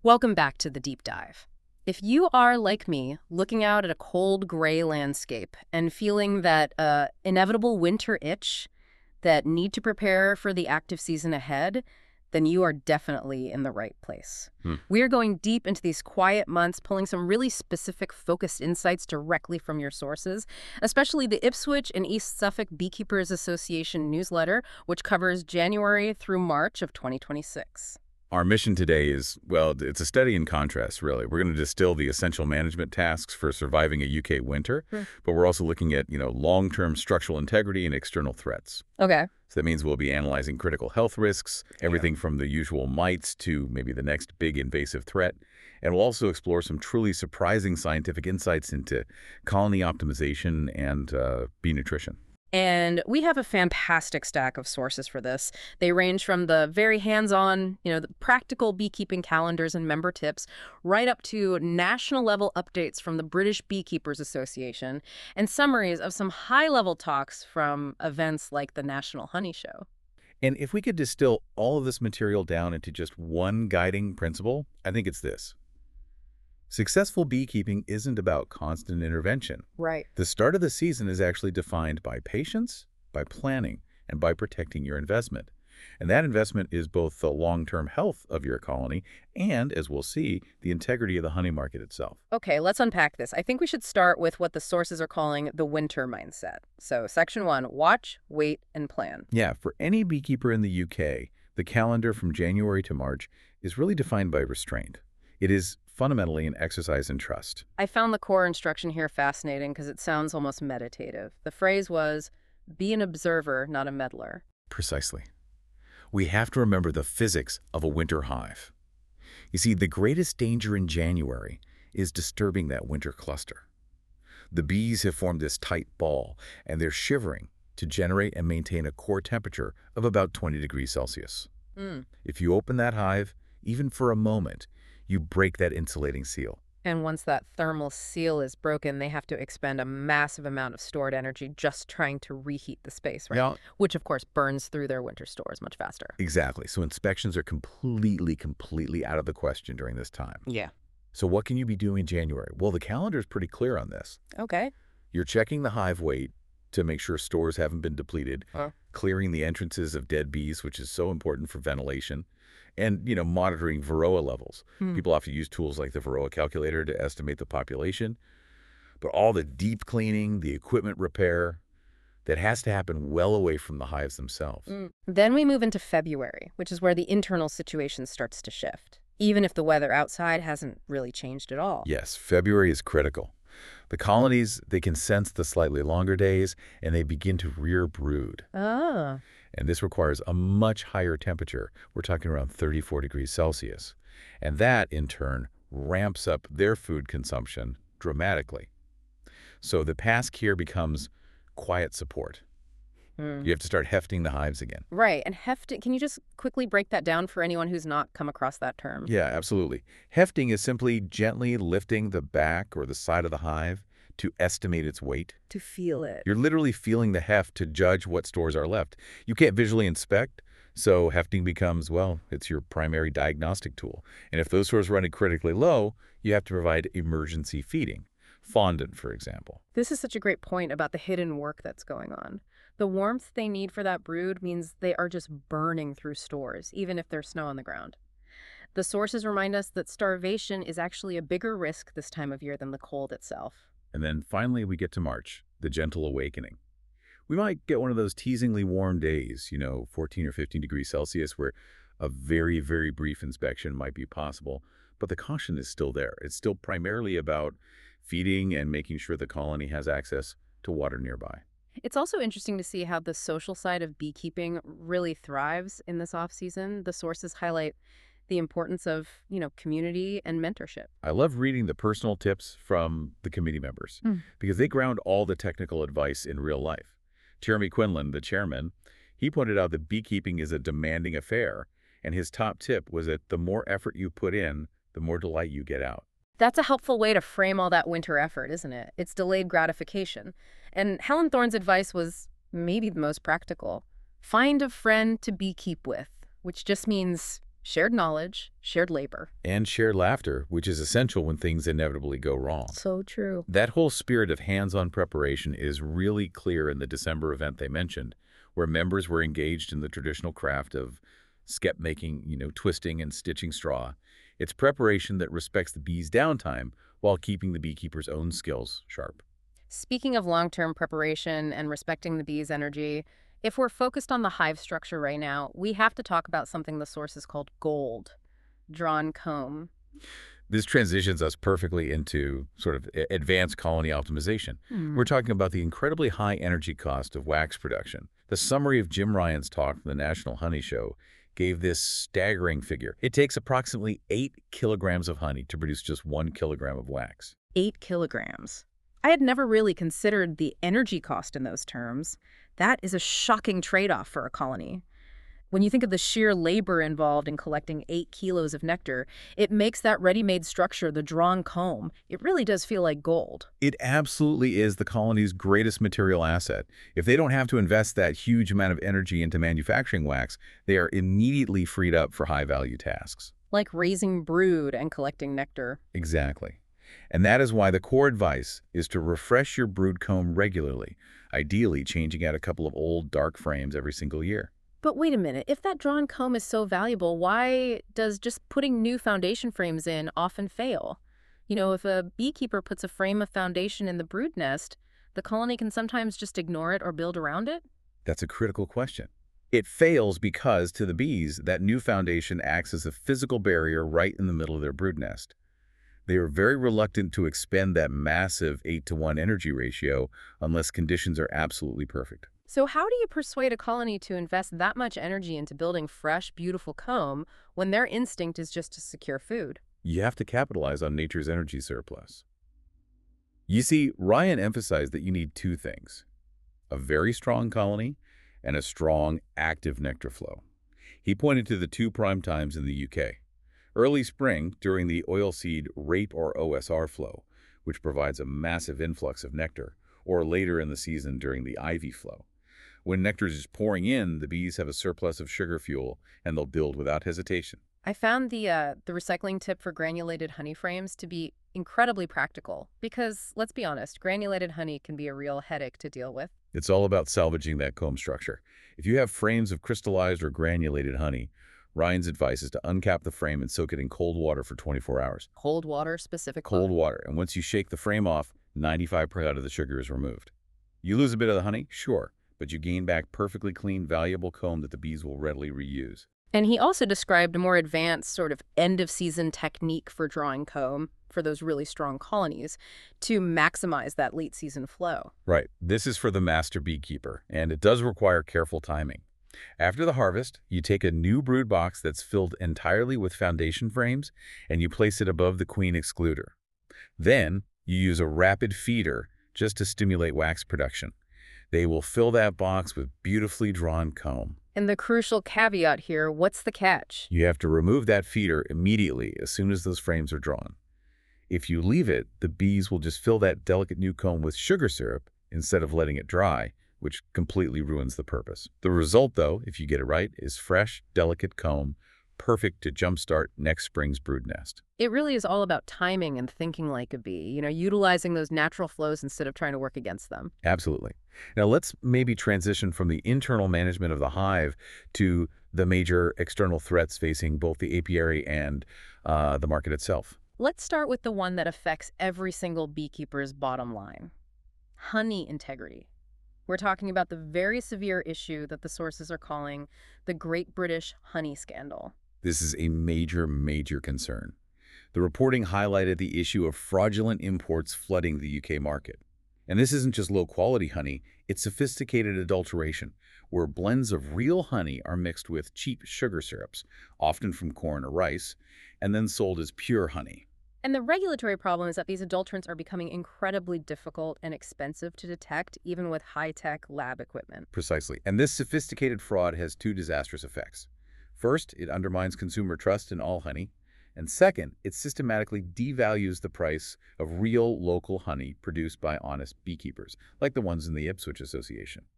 Welcome back to the deep dive. If you are, like me, looking out at a cold gray landscape and feeling that inevitable winter itch, that need to prepare for the active season ahead, then you are definitely in the right place. Hmm. We're going deep into these quiet months, pulling some really specific focused insights directly from your sources, especially the Ipswich and East Suffolk Beekeepers Association newsletter, which covers January through March of 2026. Our mission today is, well, it's a study in contrast, really. We're going to distill the essential management tasks for surviving a UK winter, but we're also looking at, long-term structural integrity and external threats. Okay. So that means we'll be analyzing critical health risks, everything from the usual mites to maybe the next big invasive threat. And we'll also explore some truly surprising scientific insights into colony optimization and bee nutrition. And we have a fantastic stack of sources for this. They range from the very hands-on, the practical beekeeping calendars and member tips, right up to national-level updates from the British Beekeepers Association and summaries of some high-level talks from events like the National Honey Show. And if we could distill all of this material down into just one guiding principle, I think it's this. Successful beekeeping isn't about constant intervention. Right. The start of the season is actually defined by patience, by planning, and by protecting your investment. And that investment is both the long-term health of your colony and, as we'll see, the integrity of the honey market itself. Okay, let's unpack this. I think we should start with what the sources are calling the winter mindset. So, section 1, watch, wait, and plan. Yeah, for any beekeeper in the UK, the calendar from January to March is really defined by restraint. It is fundamentally an exercise in trust. I found the core instruction here fascinating because it sounds almost meditative. The phrase was, be an observer, not a meddler. Precisely. We have to remember the physics of a winter hive. You see, the greatest danger in January is disturbing that winter cluster. The bees have formed this tight ball, and they're shivering to generate and maintain a core temperature of about 20 degrees Celsius. If you open that hive, even for a moment, you break that insulating seal. And once that thermal seal is broken, they have to expend a massive amount of stored energy just trying to reheat the space, right? Yeah. Which, of course, burns through their winter stores much faster. Exactly. So inspections are completely out of the question during this time. Yeah. So what can you be doing in January? Well, the calendar is pretty clear on this. Okay. You're checking the hive weight to make sure stores haven't been depleted, Huh. clearing the entrances of dead bees, which is so important for ventilation, and, monitoring Varroa levels. People often use tools like the Varroa calculator to estimate the population. But all the deep cleaning, the equipment repair, that has to happen well away from the hives themselves. Then we move into February, which is where the internal situation starts to shift, even if the weather outside hasn't really changed at all. Yes, February is critical. The colonies, they can sense the slightly longer days, and they begin to rear brood. Ah. And this requires a much higher temperature. We're talking around 34 degrees Celsius. And that, in turn, ramps up their food consumption dramatically. So the task here becomes quiet support. You have to start hefting the hives again. Right. And hefting, can you just quickly break that down for anyone who's not come across that term? Yeah, absolutely. Hefting is simply gently lifting the back or the side of the hive to estimate its weight. To feel it. You're literally feeling the heft to judge what stores are left. You can't visually inspect, so hefting becomes, well, it's your primary diagnostic tool. And if those stores are running critically low, you have to provide emergency feeding. Fondant, for example. This is such a great point about the hidden work that's going on. The warmth they need for that brood means they are just burning through stores, even if there's snow on the ground. The sources remind us that starvation is actually a bigger risk this time of year than the cold itself. And then finally we get to March, the gentle awakening. We might get one of those teasingly warm days, 14 or 15 degrees Celsius, where a very, very brief inspection might be possible, but the caution is still there. It's still primarily about feeding and making sure the colony has access to water nearby. It's also interesting to see how the social side of beekeeping really thrives in this off-season. The sources highlight the importance of, community and mentorship. I love reading the personal tips from the committee members because they ground all the technical advice in real life. Jeremy Quinlan, the chairman, he pointed out that beekeeping is a demanding affair, and his top tip was that the more effort you put in, the more delight you get out. That's a helpful way to frame all that winter effort, isn't it? It's delayed gratification. And Helen Thorne's advice was maybe the most practical. Find a friend to beekeep with, which just means Shared knowledge, shared labor. And shared laughter, which is essential when things inevitably go wrong. So true. That whole spirit of hands-on preparation is really clear in the December event they mentioned, where members were engaged in the traditional craft of skep making, twisting and stitching straw. It's preparation that respects the bee's downtime while keeping the beekeeper's own skills sharp. Speaking of long-term preparation and respecting the bee's energy, if we're focused on the hive structure right now, we have to talk about something the sources called gold, drawn comb. This transitions us perfectly into sort of advanced colony optimization. Hmm. We're talking about the incredibly high energy cost of wax production. The summary of Jim Ryan's talk from the National Honey Show gave this staggering figure. It takes approximately 8 kilograms of honey to produce just 1 kilogram of wax. 8 kilograms. I had never really considered the energy cost in those terms. That is a shocking trade-off for a colony. When you think of the sheer labor involved in collecting 8 kilos of nectar, it makes that ready-made structure, the drawn comb, it really does feel like gold. It absolutely is the colony's greatest material asset. If they don't have to invest that huge amount of energy into manufacturing wax, they are immediately freed up for high-value tasks. Like raising brood and collecting nectar. Exactly. And that is why the core advice is to refresh your brood comb regularly, ideally changing out a couple of old, dark frames every single year. But wait a minute, if that drawn comb is so valuable, why does just putting new foundation frames in often fail? If a beekeeper puts a frame of foundation in the brood nest, the colony can sometimes just ignore it or build around it? That's a critical question. It fails because, to the bees, that new foundation acts as a physical barrier right in the middle of their brood nest. They are very reluctant to expend that massive 8-to-1 energy ratio unless conditions are absolutely perfect. So how do you persuade a colony to invest that much energy into building fresh, beautiful comb when their instinct is just to secure food? You have to capitalize on nature's energy surplus. You see, Ryan emphasized that you need two things: a very strong colony and a strong, active nectar flow. He pointed to the two prime times in the UK. Early spring, during the oilseed rape or OSR flow, which provides a massive influx of nectar, or later in the season during the ivy flow. When nectar is pouring in, the bees have a surplus of sugar fuel, and they'll build without hesitation. I found the recycling tip for granulated honey frames to be incredibly practical because, let's be honest, granulated honey can be a real headache to deal with. It's all about salvaging that comb structure. If you have frames of crystallized or granulated honey, Ryan's advice is to uncap the frame and soak it in cold water for 24 hours. Cold water specifically. Cold water. And once you shake the frame off, 95% of the sugar is removed. You lose a bit of the honey? Sure. But you gain back perfectly clean, valuable comb that the bees will readily reuse. And he also described a more advanced sort of end-of-season technique for drawing comb for those really strong colonies to maximize that late-season flow. Right. This is for the master beekeeper, and it does require careful timing. After the harvest, you take a new brood box that's filled entirely with foundation frames, and you place it above the queen excluder. Then, you use a rapid feeder just to stimulate wax production. They will fill that box with beautifully drawn comb. And the crucial caveat here, what's the catch? You have to remove that feeder immediately as soon as those frames are drawn. If you leave it, the bees will just fill that delicate new comb with sugar syrup instead of letting it dry, which completely ruins the purpose. The result, though, if you get it right, is fresh, delicate comb, perfect to jumpstart next spring's brood nest. It really is all about timing and thinking like a bee, utilizing those natural flows instead of trying to work against them. Absolutely. Now let's maybe transition from the internal management of the hive to the major external threats facing both the apiary and the market itself. Let's start with the one that affects every single beekeeper's bottom line: honey integrity. We're talking about the very severe issue that the sources are calling the Great British Honey Scandal. This is a major, major concern. The reporting highlighted the issue of fraudulent imports flooding the UK market. And this isn't just low-quality honey, it's sophisticated adulteration, where blends of real honey are mixed with cheap sugar syrups, often from corn or rice, and then sold as pure honey. And the regulatory problem is that these adulterants are becoming incredibly difficult and expensive to detect, even with high-tech lab equipment. Precisely. And this sophisticated fraud has two disastrous effects. First, it undermines consumer trust in all honey. And second, it systematically devalues the price of real local honey produced by honest beekeepers, like the ones in the Ipswich Association.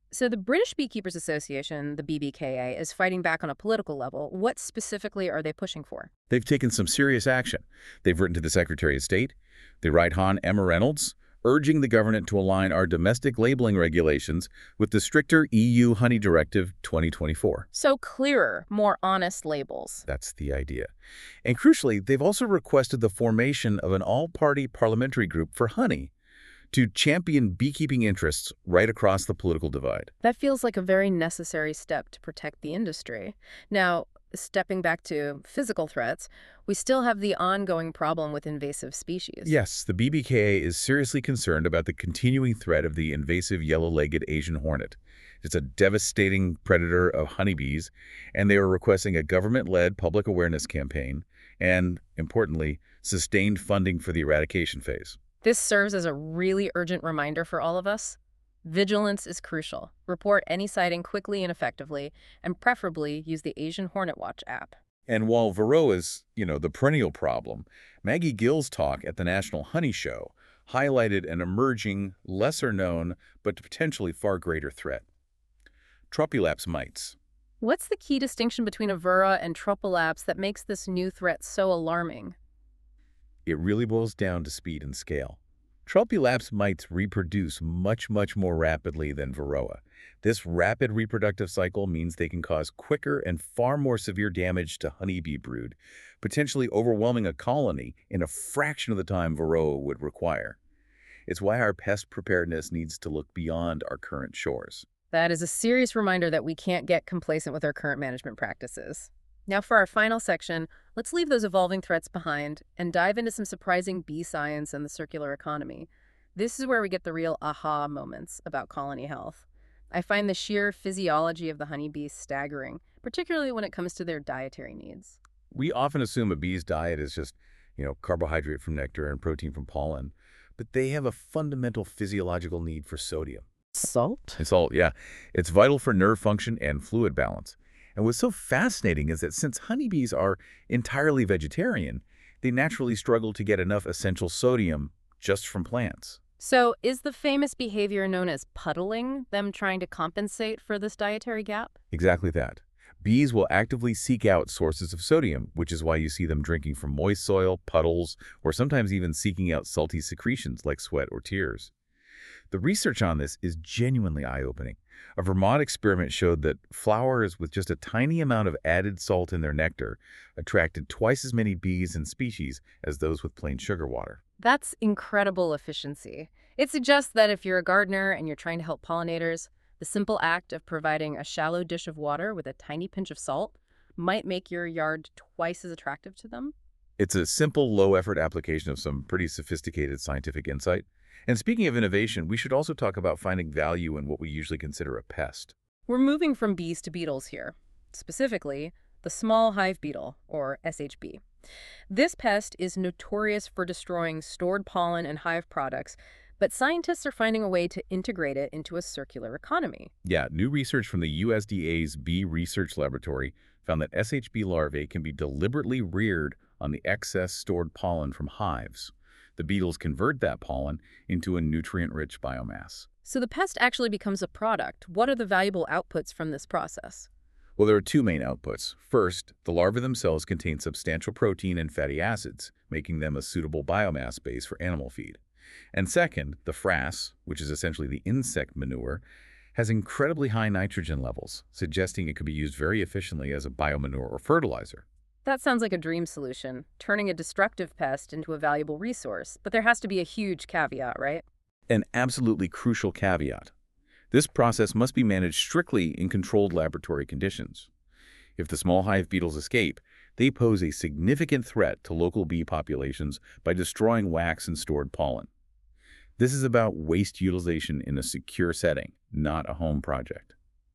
So the British Beekeepers Association, the BBKA, is fighting back on a political level. What specifically are they pushing for? They've taken some serious action. They've written to the Secretary of State, the Right Hon. Emma Reynolds, urging the government to align our domestic labeling regulations with the stricter EU Honey Directive 2024. So clearer, more honest labels. That's the idea. And crucially, they've also requested the formation of an all-party parliamentary group for honey to champion beekeeping interests right across the political divide. That feels like a very necessary step to protect the industry. Now, stepping back to physical threats, we still have the ongoing problem with invasive species. Yes, the BBKA is seriously concerned about the continuing threat of the invasive yellow-legged Asian hornet. It's a devastating predator of honeybees, and they are requesting a government-led public awareness campaign and, importantly, sustained funding for the eradication phase. This serves as a really urgent reminder for all of us. Vigilance is crucial. Report any sighting quickly and effectively, and preferably use the Asian Hornet Watch app. And while Varroa is, the perennial problem, Maggie Gill's talk at the National Honey Show highlighted an emerging, lesser-known, but potentially far greater threat: Tropicolaps mites. What's the key distinction between Avura and Tropicolaps that makes this new threat so alarming? It really boils down to speed and scale. Tropicolaps mites reproduce much, much more rapidly than Varroa. This rapid reproductive cycle means they can cause quicker and far more severe damage to honeybee brood, potentially overwhelming a colony in a fraction of the time Varroa would require. It's why our pest preparedness needs to look beyond our current shores. That is a serious reminder that we can't get complacent with our current management practices. Now for our final section, let's leave those evolving threats behind and dive into some surprising bee science and the circular economy. This is where we get the real aha moments about colony health. I find the sheer physiology of the honeybee staggering, particularly when it comes to their dietary needs. We often assume a bee's diet is just, carbohydrate from nectar and protein from pollen, but they have a fundamental physiological need for sodium. Salt? And salt, yeah. It's vital for nerve function and fluid balance. And what's so fascinating is that since honeybees are entirely vegetarian, they naturally struggle to get enough essential sodium just from plants. So is the famous behavior known as puddling them trying to compensate for this dietary gap? Exactly that. Bees will actively seek out sources of sodium, which is why you see them drinking from moist soil, puddles, or sometimes even seeking out salty secretions like sweat or tears. The research on this is genuinely eye-opening. A Vermont experiment showed that flowers with just a tiny amount of added salt in their nectar attracted twice as many bees and species as those with plain sugar water. That's incredible efficiency. It suggests that if you're a gardener and you're trying to help pollinators, the simple act of providing a shallow dish of water with a tiny pinch of salt might make your yard twice as attractive to them. It's a simple, low-effort application of some pretty sophisticated scientific insight. And speaking of innovation, we should also talk about finding value in what we usually consider a pest. We're moving from bees to beetles here, specifically the small hive beetle, or SHB. This pest is notorious for destroying stored pollen and hive products, but scientists are finding a way to integrate it into a circular economy. Yeah, new research from the USDA's Bee Research Laboratory found that SHB larvae can be deliberately reared on the excess stored pollen from hives. The beetles convert that pollen into a nutrient-rich biomass. So the pest actually becomes a product. What are the valuable outputs from this process? Well, there are two main outputs. First, the larvae themselves contain substantial protein and fatty acids, making them a suitable biomass base for animal feed. And second, the frass, which is essentially the insect manure, has incredibly high nitrogen levels, suggesting it could be used very efficiently as a biomanure or fertilizer. That sounds like a dream solution, turning a destructive pest into a valuable resource. But there has to be a huge caveat, right? An absolutely crucial caveat. This process must be managed strictly in controlled laboratory conditions. If the small hive beetles escape, they pose a significant threat to local bee populations by destroying wax and stored pollen. This is about waste utilization in a secure setting, not a home project.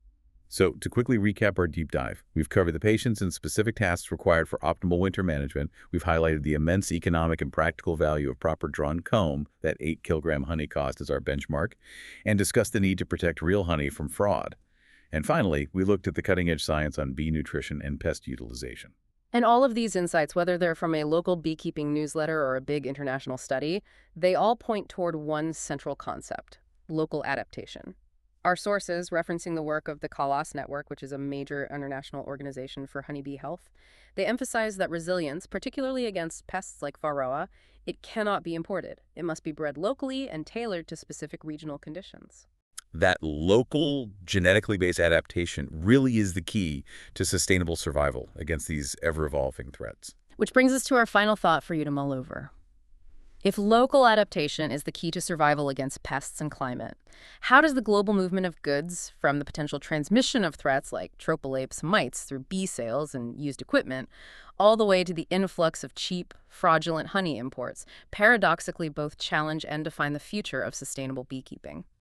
So, to quickly recap our deep dive, we've covered the patients and specific tasks required for optimal winter management. We've highlighted the immense economic and practical value of proper drawn comb, that 8-kilogram honey cost as our benchmark, and discussed the need to protect real honey from fraud. And finally, we looked at the cutting-edge science on bee nutrition and pest utilization. And all of these insights, whether they're from a local beekeeping newsletter or a big international study, they all point toward one central concept: local adaptation. Our sources, referencing the work of the CALAS Network, which is a major international organization for honeybee health, they emphasize that resilience, particularly against pests like Varroa, it cannot be imported. It must be bred locally and tailored to specific regional conditions. That local, genetically based adaptation really is the key to sustainable survival against these ever-evolving threats. Which brings us to our final thought for you to mull over. If local adaptation is the key to survival against pests and climate, how does the global movement of goods, from the potential transmission of threats like Tropicapes mites through bee sales and used equipment, all the way to the influx of cheap, fraudulent honey imports, paradoxically both challenge and define the future of sustainable beekeeping?